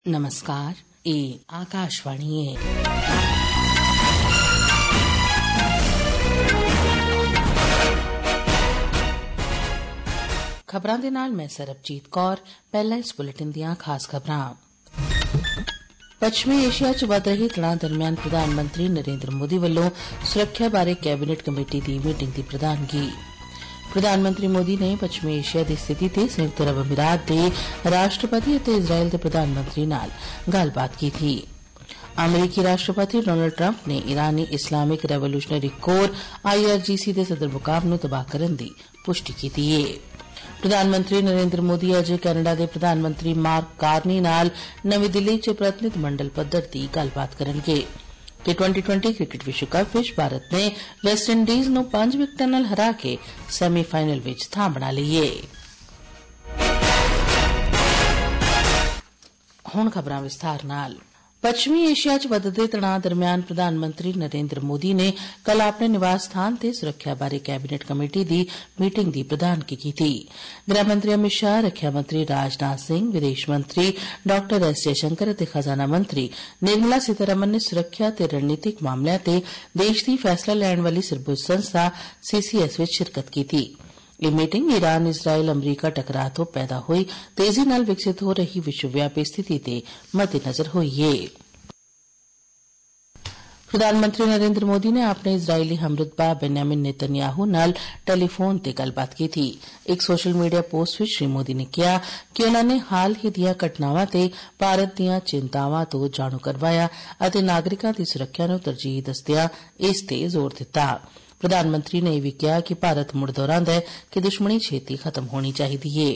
नमस्कार, ये आकाशवाणी है। खबरां दे नाल मैं सरबजीत कौर। पहला इस बुलेटिन दियां खास खबरां। पश्चिमी एशिया च वध रही तणाव दरम्यान प्रधानमंत्री नरेंद्र मोदी वल्लों सुरक्षा बारे कैबिनेट कमेटी दी मीटिंग दी प्रधानगी। प्रधानमंत्री मोदी ने पश्चिमी एशिया दी स्थिति ते संयुक्त अरब अमीरात दे राष्ट्रपति ते इजराइल दे प्रधानमंत्री नाल गल्लबात की थी। अमरीकी राष्ट्रपति डोनाल्ड ट्रंप ने ईरानी इस्लामिक रेवोल्यूशनरी कोर IRGC दे सदर मुकाम नूं तबाह करन दी पुष्टि कीती है। प्रधानमंत्री नरेंद्र मोदी अज कैनेडा दे प्रधानमंत्री मार्क कार्नी नाल नवी दिल्ली च प्रतिनिधिमंडल पद्धर दी गल्लबात करनगे। T20 क्रिकेट विश्व कप विच भारत ने वेस्टइंडीज नूं 5 विकेटां नाल हरा के सैमीफाइनल विच थां बना लई है। हुण खबरां विस्तार नाल। पश्चिमी एशिया च बधदे तणाव दरम्यान प्रधानमंत्री नरेंद्र मोदी ने कल अपने निवास स्थान ते सुरक्षा बारे कैबिनेट कमेटी दी मीटिंग दी प्रधानगी कीती। गृहमंत्री अमित शाह, रक्षा मंत्री राजनाथ सिंह, विदेश मंत्री डॉ S जयशंकर ते खजाना मंत्री निर्मला सीतारमण ने सुरक्षा ते रणनीतिक मामलिਆਂ ते देश दी फैसला लैण वाली सर्वोच्च संस्था CCS विच शिरकत कीती। यह मीटिंग ईरान इजराइल अमरीका टकराव तो पैदा हुई तेजी नाल विकसित हो रही विश्वव्यापी स्थिति के मद्देनजर हुई है। प्रधानमंत्री नरेंद्र मोदी ने अपने इजरायली हमरुतबा बेन्यामिन नेतन्याहू नाल टेलीफोन ते गल्लबात की थी। एक सोशल मीडिया पोस्ट विच श्री मोदी ने कहा कि उन्होंने हाल ही दियां घटनावां ते भारत दियां चिंतावां तो जाणू करवाया अते नागरिकां दी सुरक्षा नूं तरजीह दसदियां इस ते जोर दिता। प्रधानमंत्री ने यह भी कहा कि भारत मुड़ दोहरांदा है कि दुश्मनी छेती खत्म होनी चाहिए है।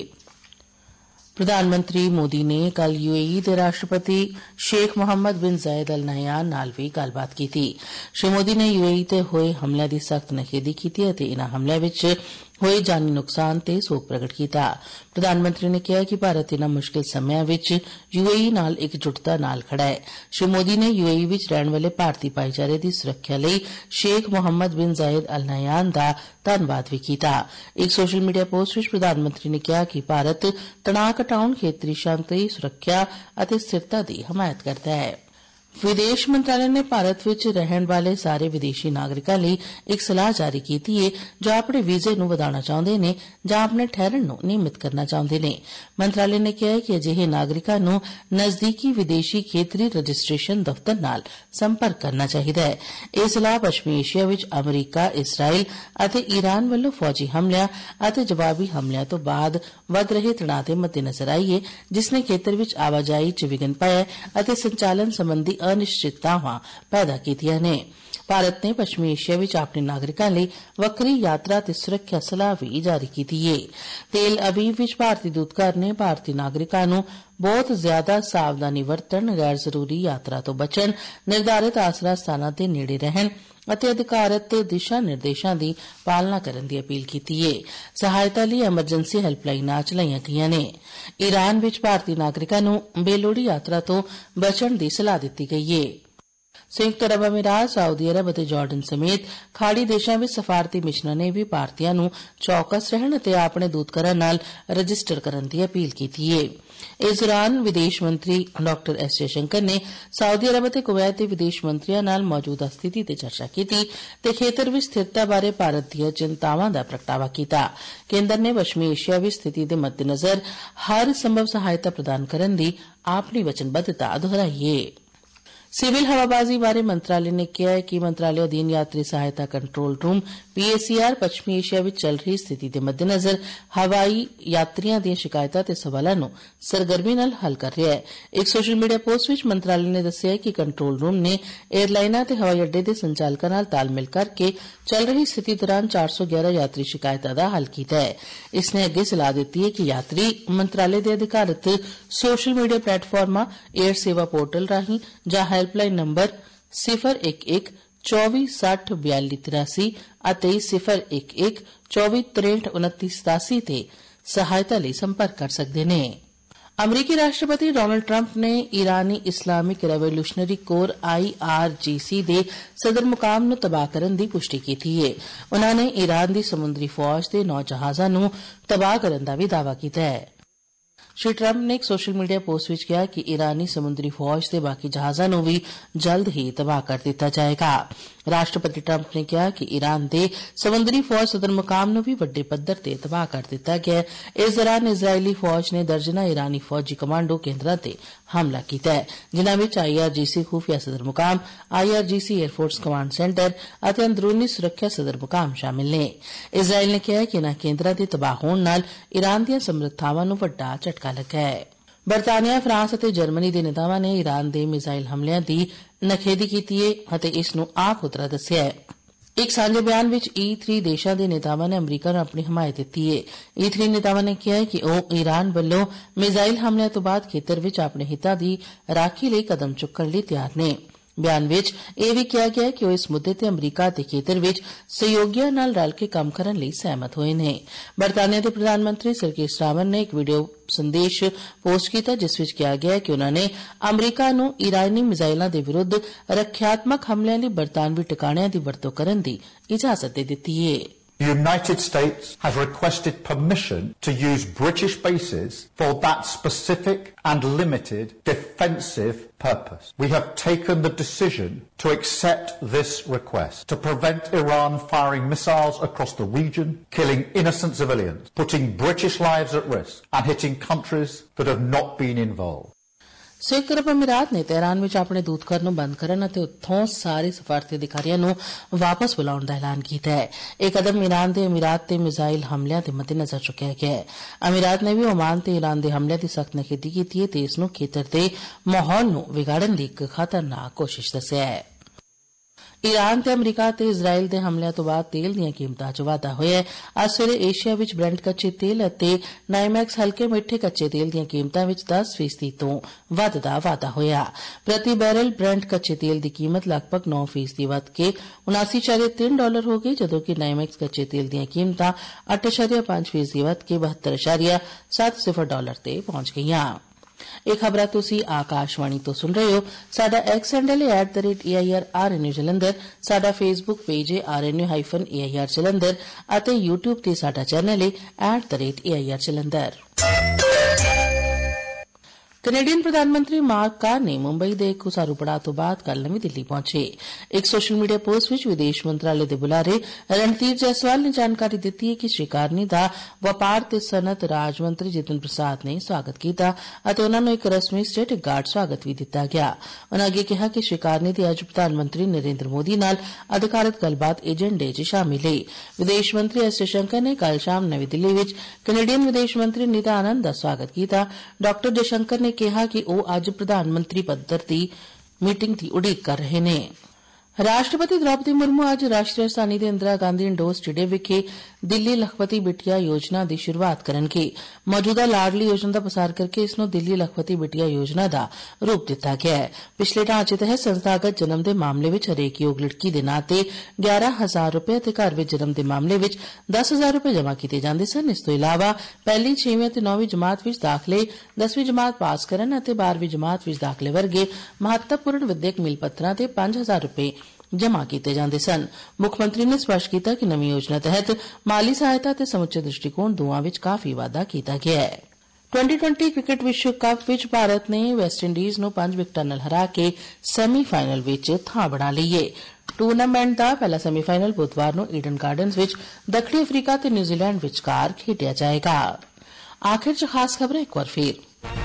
प्रधानमंत्री मोदी ने कल UAE दे राष्ट्रपति शेख मोहम्मद बिन जायद अल नहयान नाल भी गल्लबात की थी। श्री मोदी ने UAE ते होए हमलिਆਂ दी सख्त नखेदी कीती अते इन्हां हमलिਆਂ विच होए जानी नुकसान ते सोग प्रगट कीता। प्रधानमंत्री ने कहा कि भारत इन्हां मुश्किल समयां विच UAE नाल एकजुटता नाल खड़ा है। श्री मोदी ने UAE विच रहण वाले भारतीय भाईचारे दी सुरक्षा लई शेख मोहम्मद बिन जायद अल नहयान दा धन्नवाद भी कीता। एक सोशल मीडिया पोस्ट विच प्रधानमंत्री ने कहा कि भारत तणाव घटाउण, खेतरी शांति, सुरक्षा अते स्थिरता दी हमायत करदा है। विदेश मंत्रालय ने भारत विच रहण वाले सारे विदेशी नागरिकां लई एक सलाह जारी कीती है जो अपने वीजे नूं वधाउणा चाहुंदे ने जां अपने ठहरन नूं नियमित करना चाहुंदे ने। मंत्रालय ने कहा है कि अजिहे नागरिकां नूं नजदीकी विदेशी खेतरी रजिस्ट्रेशन दफ्तर नाल संपर्क करना चाहिदा है। यह सलाह पश्चिमी एशिया विच अमरीका, इसराइल अते ईरान वल्लों फौजी हमलिਆਂ अते जवाबी हमलिਆਂ तो बाद वध रहे तणाव दे मद्देनजर आई है, जिसने खेतर विच आवाजाही च विघन पाया अते संचालन संबंधी अनिश्चिततावां पैदा कीतियां ने। भारत ने पश्चिमी एशिया विच अपने नागरिकां लई वक्री यात्रा ते सुरक्षा सलाह भी जारी कीती है। तेल अवीव विच भारतीय दूतघर ने भारतीय नागरिकां नूं बहुत ज्यादा सावधानी वरतण, गैर जरूरी यात्रा तो बचण, निर्धारित आसरा स्थानां ते नेड़े रहण अते अधिकारत ते दिशा निर्देशां दी पालना करन दी अपील कीती है। सहायता लई एमरजेंसी हेल्पलाइनां चलाईयां गईयां ने। ईरान विच भारतीय नागरिकां नूं बेलोड़ी यात्रा तो बचण दी सलाह दित्ती गई है। संयुक्त अरब अमीरात, सऊदी अरब अते जार्डन समेत खाड़ी देशां विच सफारती मिशनां ने भी भारतीयां नूं चौकस रहण अते अपने दूतघरां नाल रजिस्टर करन दी अपील कीती है। इस दौरान विदेश मंत्री डॉ S जयशंकर ने सऊदी अरब अते कुवैत दे विदेश मंत्रियां नाल मौजूदा स्थिति ते चर्चा कीती ते खेतर विच स्थिरता बारे भारत दियां चिंतावां दा प्रगटावा कीता। केंद्र ने पश्चिमी एशिया विच स्थिति दे मद्देनजर हर संभव सहायता प्रदान करन दी अपनी वचनबद्धता दोहराई है। सिविल हवाबाजी बारे मंत्रालय ने कहा है कि मंत्रालय अधीन यात्री सहायता कंट्रोल रूम PACR पश्चिमी एशिया विच चल रही स्थिति के मद्देनजर हवाई यात्रियों दी शिकायतां ते सवालां नूं सरगर्मी नाल हल कर रहा है। एक सोशल मीडिया पोस्ट विच मंत्रालय ने दस्सिया कि कंट्रोल रूम ने एयरलाइनां ते हवाई अड्डे दे संचालकां नाल तालमेल करके चल रही स्थिति दौरान 411 यात्री शिकायतां दा हल कीता है। इसने अगे सलाह दी है कि यात्री मंत्रालय दे अधिकारित सोशल मीडिया प्लेटफार्मां, एयर सेवा पोर्टल राहीं जां हेल्पलाइन नंबर 011 24 60 42 83 ਅਤੇ 011 24 63 29 87 ਤੇ सहायता ਲਈ संपर्क कर सकते हैं। अमरीकी राष्ट्रपति डोनाल्ड ट्रंप ने ईरानी इस्लामिक रेवोल्यूशनरी कोर IRGC दे सदर मुकाम नूं तबाह करन दी पुष्टि कीती है। उन्होंने ईरान दी समुद्री फौज दे 9 जहाज़ां नूं तबाह करन दा भी दावा कीता है। श्री ट्रंप ने एक सोशल मीडिया पोस्ट विच कहा कि ईरानी समुद्री फौज ते बाकी जहाज़ां नूं भी जल्द ही तबाह कर दिता जाएगा। राष्ट्रपति ट्रंप ने कहा कि ईरान दे समुद्री फौज सदर मुकाम नूं भी वड्डे पद्धर ते तबाह कर दिता गया। इस दौरान इजरायली फौज ने दर्जना ईरानी फौजी कमांडो केन्द्रां ते हमला कीता है, जिन्हां विच IRGC खुफिया सदर मुकाम, IRGC एयरफोर्स कमांड सेंटर अते अंदरूनी सुरक्षा सदर मुकाम शामिल ने। इजराइल ने कहा कि इन्हां केन्द्रां दे तबाह होण नाल ईरान दीआं समर्थावां नूं वड्डा झटका लगा है। बरतानिया, फ्रांस अते जर्मनी दे नेतावां ने ईरान दे मिसाइल हमलिਆਂ ਦੀ ਨਖੇਦੀ ਕੀਤੀ ਹੈ ਅਤੇ ਇਸ ਨੂੰ ਆਪ ਖਤਰਾ ਦੱਸਿਆ ਹੈ। ਇੱਕ ਸਾਂਝੇ ਬਿਆਨ ਵਿੱਚ E3 ਦੇਸ਼ਾਂ ਦੇ ਨੇਤਾਵਾਂ ਨੇ ਅਮਰੀਕਾ ਨੂੰ ਆਪਣੀ ਹਮਾਇਤ ਦਿੱਤੀ ਹੈ। E3 ਨੇਤਾਵਾਂ ਨੇ ਕਿਹਾ ਕਿ ਉਹ ਈਰਾਨ ਵੱਲੋਂ ਮਿਸਾਈਲ ਹਮਲਿਆਂ ਤੋਂ ਬਾਅਦ ਖੇਤਰ ਵਿੱਚ ਆਪਣੇ ਹਿੱਤਾਂ ਦੀ ਰਾਖੀ ਲਈ ਕਦਮ ਚੁੱਕਣ ਲਈ ਤਿਆਰ ਨੇ। ਬਿਆਨ ਵਿੱਚ ਇਹ ਵੀ ਕਿਹਾ ਗਿਆ ਕਿ ਉਹ ਇਸ ਮੁੱਦੇ ਤੇ ਅਮਰੀਕਾ ਅਤੇ ਖੇਤਰ ਵਿੱਚ ਸਹਿਯੋਗੀਆਂ ਨਾਲ ਰਲ ਕੇ ਕੰਮ ਕਰਨ ਲਈ ਸਹਿਮਤ ਹੋਏ ਨੇ। ਬਰਤਾਨੀਆ ਦੇ ਪ੍ਰਧਾਨ ਮੰਤਰੀ ਸਰ ਕੀਰ ਸਟਾਰਮਰ ਨੇ ਇੱਕ ਵੀਡੀਓ ਸੰਦੇਸ਼ ਪੋਸਟ ਕੀਤਾ, ਜਿਸ ਵਿੱਚ ਕਿਹਾ ਗਿਆ ਕਿ ਉਨ੍ਹਾਂ ਨੇ ਅਮਰੀਕਾ ਨੂੰ ਈਰਾਨੀ ਮਿਜ਼ਾਈਲਾਂ ਦੇ ਵਿਰੁੱਧ ਰੱਖਿਆਤਮਕ ਹਮਲਿਆਂ ਲਈ ਬਰਤਾਨਵੀ ਟਿਕਾਣਿਆਂ ਦੀ ਵਰਤੋਂ ਕਰਨ ਦੀ ਇਜਾਜ਼ਤ ਦੇ ਦਿੱਤੀ ਹੈ। The United States has requested permission to use British bases for that specific and limited defensive purpose. We have taken the decision to accept this request to prevent Iran firing missiles across the region, killing innocent civilians, putting British lives at risk, and hitting countries that have not been involved. ਸੰਯੁਕਤ ਅਰਬ ਅਮੀਰਾਤ ਨੇ ਤਹਿਰਾਨ ਵਿੱਚ ਆਪਣੇ ਦੂਤਘਰ ਨੂੰ ਬੰਦ ਕਰਨ ਅਤੇ ਉੱਥੋਂ ਸਾਰੇ ਸਫਾਰਤੀ ਅਧਿਕਾਰੀਆਂ ਨੂੰ ਵਾਪਸ ਬੁਲਾਉਣ ਦਾ ਐਲਾਨ ਕੀਤਾ ਹੈ। ਇਹ ਕਦਮ ਈਰਾਨ ਦੇ ਅਮੀਰਾਤ ਤੇ ਮਿਜ਼ਾਈਲ ਹਮਲਿਆਂ ਦੇ ਮੱਦੇਨਜ਼ਰ ਚੁੱਕਿਆ ਗਿਆ ਹੈ। ਅਮੀਰਾਤ ਨੇ ਵੀ ਓਮਾਨ ਤੇ ਈਰਾਨ ਦੇ ਹਮਲਿਆਂ ਦੀ ਸਖਤ ਨਿਖੇਧੀ ਕੀਤੀ ਹੈ ਤੇ ਇਸ ਨੂੰ ਖੇਤਰ ਦੇ ਮਾਹੌਲ ਨੂੰ ਵਿਗਾੜਨ ਦੀ ਇੱਕ ਖਤਰਨਾਕ ਕੋਸ਼ਿਸ਼ ਦੱਸਿਆ ਹੈ। ਈਰਾਨ ਤੇ ਅਮਰੀਕਾ ਤੇ ਇਜ਼ਰਾਈਲ ਦੇ ਹਮਲਿਆਂ ਤੋਂ ਬਾਅਦ ਤੇਲ ਦੀਆਂ ਕੀਮਤਾਂ 'ਚ ਵਾਧਾ ਹੋਇਆ ਹੈ। ਅੱਜ ਸਵੇਰੇ ਏਸ਼ੀਆ ਵਿੱਚ ਬ੍ਰੈਂਟ ਕੱਚੇ ਤੇਲ ਅਤੇ ਨਾਈਮੈਕਸ ਹਲਕੇ ਮਿੱਠੇ ਕੱਚੇ ਤੇਲ ਦੀਆਂ ਕੀਮਤਾਂ ਵਿੱਚ 10% ਤੋਂ ਵੱਧ ਦਾ ਵਾਧਾ ਹੋਇਆ। ਪ੍ਰਤੀ ਬੈਰਲ ਬ੍ਰੈਂਟ ਕੱਚੇ ਤੇਲ ਦੀ ਕੀਮਤ ਲਗਭਗ 9% ਵੱਧ ਕੇ $79.3 ਹੋ ਗਈ, ਜਦੋਂ ਕਿ ਨਾਈਮੈਕਸ ਕੱਚੇ ਤੇਲ ਦੀਆਂ ਕੀਮਤਾਂ 8.5% ਵੱਧ ਕੇ $72.70 ਤੇ ਪਹੁੰਚ ਗਈਆਂ। ਇਹ ਖਬਰਾਂ ਤੁਸੀਂ ਆਕਾਸ਼ਵਾਣੀ ਤੋਂ ਸੁਣ ਰਹੇ ਹੋ। ਸਾਡਾ ਐਕਸ ਹੈਂਡਲ ਹੈ @AIRRNU ਜਲੰਧਰ, ਸਾਡਾ ਫੇਸਬੁੱਕ ਪੇਜ ਹੈ RNU-AIR ਜਲੰਧਰ ਅਤੇ YouTube ਤੇ ਸਾਡਾ ਚੈਨਲ ਹੈ @AIR ਜਲੰਧਰ। ਕੈਨੇਡੀਅਨ ਪ੍ਰਧਾਨ ਮੰਤਰੀ ਮਾਰਕ ਕਾਰਨੀ ਮੁੰਬਈ ਦੇ ਇੱਕ ਉਸਾਰੂ ਪੜਾਅ ਤੋਂ ਬਾਅਦ ਕੱਲ੍ਹ ਨਵੀਂ ਦਿੱਲੀ ਪਹੁੰਚੇ। ਇੱਕ ਸੋਸ਼ਲ ਮੀਡੀਆ ਪੋਸਟ ਵਿੱਚ ਵਿਦੇਸ਼ ਮੰਤਰਾਲੇ ਦੇ ਬੁਲਾਰੇ ਰਣਧੀਰ ਜੈਸਵਾਲ ਨੇ ਜਾਣਕਾਰੀ ਦਿੱਤੀ ਹੈ ਕਿ ਸ਼੍ਰੀ ਕਾਰਨੀ ਦਾ ਵਪਾਰ ਤੇ ਸਨਅਤ ਰਾਜ ਮੰਤਰੀ ਜਿਤਨ ਪ੍ਰਸਾਦ ਨੇ ਸਵਾਗਤ ਕੀਤਾ ਅਤੇ ਉਨ੍ਹਾਂ ਨੂੰ ਇੱਕ ਰਸਮੀ ਸਟੇਟ ਗਾਰਡ ਸਵਾਗਤ ਵੀ ਦਿੱਤਾ ਗਿਆ। ਉਨ੍ਹਾਂ ਅੱਗੇ ਕਿਹਾ ਕਿ ਸ਼੍ਰੀ ਕਾਰਨੀ ਦੀ ਅੱਜ ਪ੍ਰਧਾਨ ਮੰਤਰੀ ਨਰਿੰਦਰ ਮੋਦੀ ਨਾਲ ਅਧਿਕਾਰਤ ਗੱਲਬਾਤ ਏਜੰਡੇ 'ਚ ਸ਼ਾਮਿਲ ਹੈ। ਵਿਦੇਸ਼ ਮੰਤਰੀ ਐਸ ਜੈਸ਼ੰਕਰ ਨੇ ਕੱਲ੍ਹ ਸ਼ਾਮ ਨਵੀਂ ਦਿੱਲੀ ਵਿੱਚ ਕੈਨੇਡੀਅਨ ਵਿਦੇਸ਼ ਮੰਤਰੀ ਨੀਤਾ ਆਨੰਦ ਦਾ ਸਵਾਗਤ ਕੀਤਾ। ਡਾ ਜੈਸ਼ੰਕਰ ਨੇ ਕਿਹਾ ਕਿ ਉਹ ਅੱਜ ਪ੍ਰਧਾਨ ਮੰਤਰੀ ਪੱਧਰ ਦੀ ਮੀਟਿੰਗ ਦੀ ਉਡੀਕ ਕਰ ਰਹੇ ਨੇ। ਰਾਸ਼ਟਰਪਤੀ ਦ੍ਰੌਪਦੀ ਮੁਰਮੂ ਅੱਜ ਰਾਸ਼ਟਰੀ ਰਾਜਧਾਨੀ ਦੇ ਇੰਦਰਾ ਗਾਂਧੀ ਇੰਡੋਰ ਸਟੇਡੀਅਮ ਵਿਖੇ ਦਿੱਲੀ ਲਖਪਤੀ ਬਿਟਿਆ ਯੋਜਨਾ ਦੀ ਸ਼ੁਰੂਆਤ ਕਰਨਗੇ। ਮੌਜੂਦਾ ਲਾਡਲੀ ਯੋਜਨਾ ਦਾ ਪ੍ਰਸਾਰ ਕਰਕੇ ਇਸ ਨੂੰ ਦਿੱਲੀ ਲਖਪਤੀ ਬਿਟਿਆ ਯੋਜਨਾ ਦਾ ਰੂਪ ਦਿੱਤਾ ਗਿਆ ਹੈ। ਪਿਛਲੇ ਢਾਂਚੇ ਤਹਿਤ ਸੰਸਥਾਗਤ ਜਨਮ ਦੇ ਮਾਮਲੇ ਵਿੱਚ ਹਰੇਕ ਯੋਗ ਲੜਕੀ ਦੇ ਨਾਂ ਤੇ $11,000 ਅਤੇ ਘਰ ਵਿੱਚ ਜਨਮ ਦੇ ਮਾਮਲੇ ਵਿੱਚ $10,000 ਜਮ੍ਹਾਂ ਕੀਤੇ ਜਾਂਦੇ ਸਨ। ਇਸ ਤੋਂ ਇਲਾਵਾ ਪਹਿਲੀ, 6ਵੀਂ ਅਤੇ 9ਵੀਂ ਜਮਾਤ ਵਿੱਚ ਦਾਖਲੇ, 10ਵੀਂ ਜਮਾਤ ਪਾਸ ਕਰਨ ਅਤੇ 12ਵੀਂ ਜਮਾਤ ਵਿੱਚ ਦਾਖਲੇ ਵਰਗੇ ਮਹੱਤਵਪੂਰਨ ਵਿਦਿਅਕ ਮਿਲ ਪੱਤਰਾਂ ਤੇ $5,000 ਜਮ੍ਹਾਂ ਕੀਤੇ ਜਾਂਦੇ ਸਨ। ਮੁੱਖ ਮੰਤਰੀ ਨੇ ਸਪਸ਼ਟ ਕੀਤਾ ਕਿ ਨਵੀਂ ਯੋਜਨਾ ਤਹਿਤ ਮਾਲੀ ਸਹਾਇਤਾ ਅਤੇ ਸਮੁੱਚੇ ਦ੍ਰਿਸ਼ਟੀਕੋਣ ਦੋਵਾਂ ਵਿੱਚ ਕਾਫੀ ਵਾਧਾ ਕੀਤਾ ਗਿਆ ਹੈ। 2020 ਕ੍ਰਿਕਟ ਵਿਸ਼ਵ ਕੱਪ ਵਿੱਚ ਭਾਰਤ ਨੇ ਵੈਸਟਇੰਡੀਜ਼ ਨੂੰ 5 ਵਿਕਟਾਂ ਨਾਲ ਹਰਾ ਕੇ ਸੈਮੀਫਾਈਨਲ ਵਿੱਚ ਥਾਂ ਬਣਾ ਲਈ ਹੈ। ਟੂਰਨਾਮੈਂਟ ਦਾ ਪਹਿਲਾ ਸੈਮੀਫਾਈਨਲ ਬੁੱਧਵਾਰ ਨੂੰ ਈਡਨ ਗਾਰਡਨਜ਼ ਵਿੱਚ ਦੱਖਣੀ ਅਫਰੀਕਾ ਤੇ ਨਿਊਜ਼ੀਲੈਂਡ ਵਿਚਕਾਰ ਖੇਡਿਆ ਜਾਏਗਾ। ਆਖਿਰ 'ਚ ਖਾਸ ਖਬਰਾਂ ਇੱਕ ਵਾਰ ਫੇਰ।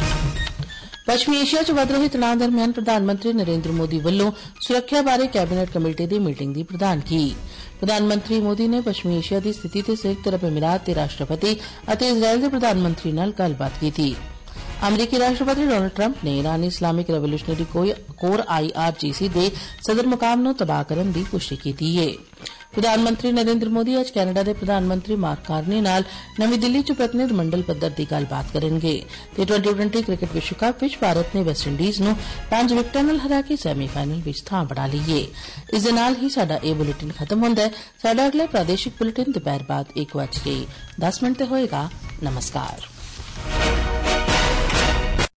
ਪੱਛਮੀ ਏਸ਼ੀਆ 'ਚ ਵਧ ਰਹੇ ਤਣਾਅ ਦਰਮਿਆਨ ਪ੍ਰਧਾਨ ਮੰਤਰੀ ਨਰਿੰਦਰ ਮੋਦੀ ਵੱਲੋਂ ਸੁਰੱਖਿਆ ਬਾਰੇ ਕੈਬਨਿਟ ਕਮੇਟੀ ਦੀ ਮੀਟਿੰਗ ਦੀ ਪ੍ਰਧਾਨਗੀ। ਪ੍ਰਧਾਨ ਮੰਤਰੀ ਮੋਦੀ ਨੇ ਪੱਛਮੀ ਏਸ਼ੀਆ ਦੀ ਸਥਿਤੀ ਤੇ ਸੰਯੁਕਤ ਅਰਬ ਅਮੀਰਾਤ ਦੇ ਰਾਸ਼ਟਰਪਤੀ ਅਤੇ ਇਜ਼ਰਾਈਲ ਦੇ ਪ੍ਰਧਾਨ ਮੰਤਰੀ ਨਾਲ ਗੱਲਬਾਤ ਕੀਤੀ। ਅਮਰੀਕੀ ਰਾਸ਼ਟਰਪਤੀ ਡੋਨਾਲਡ ਟਰੰਪ ਨੇ ਇਰਾਨੀ ਇਸਲਾਮਿਕ ਰੈਵੋਲੂਸ਼ਨਰੀ ਕੋਰ IRGC ਦੇ ਸਦਰ ਮੁਕਾਮ ਨੂੰ ਤਬਾਹ ਕਰਨ ਦੀ ਪੁਸ਼ਟੀ ਕੀਤੀ ਹੈ। ਪ੍ਰਧਾਨ ਮੰਤਰੀ ਨਰਿੰਦਰ ਮੋਦੀ ਅੱਜ ਕੈਨੇਡਾ ਦੇ ਪ੍ਰਧਾਨ ਮੰਤਰੀ ਮਾਰਕ ਕਾਰਨੀ ਨਾਲ ਨਵੀਂ ਦਿੱਲੀ 'ਚ ਪ੍ਰਤੀਨਿਧ ਮੰਡਲ ਪੱਧਰ ਦੀ ਗੱਲਬਾਤ ਕਰਨਗੇ ਤੇ 2020 ਕ੍ਰਿਕਟ ਵਿਸ਼ਵ ਕੱਪ ਵਿੱਚ ਭਾਰਤ ਨੇ ਵੈਸਟਇੰਡੀਜ਼ ਨੂੰ 5 ਵਿਕਟਾਂ ਨਾਲ ਹਰਾ ਕੇ ਸੈਮੀਫਾਈਨਲ ਵਿੱਚ ਥਾਂ ਬਣਾ ਲਈ ਹੈ। ਇਸ ਦੇ ਨਾਲ ਹੀ ਸਾਡਾ ਇਹ ਬੁਲੇਟਿਨ ਖਤਮ ਹੁੰਦਾ ਹੈ। ਸਾਡਾ ਅਗਲਾ ਪ੍ਰਾਦੇਸ਼ਿਕ ਬੁਲੇਟਿਨ ਦੁਪਹਿਰ ਬਾਅਦ 1:10 ਤੇ ਹੋਏਗਾ। ਨਮਸਕਾਰ।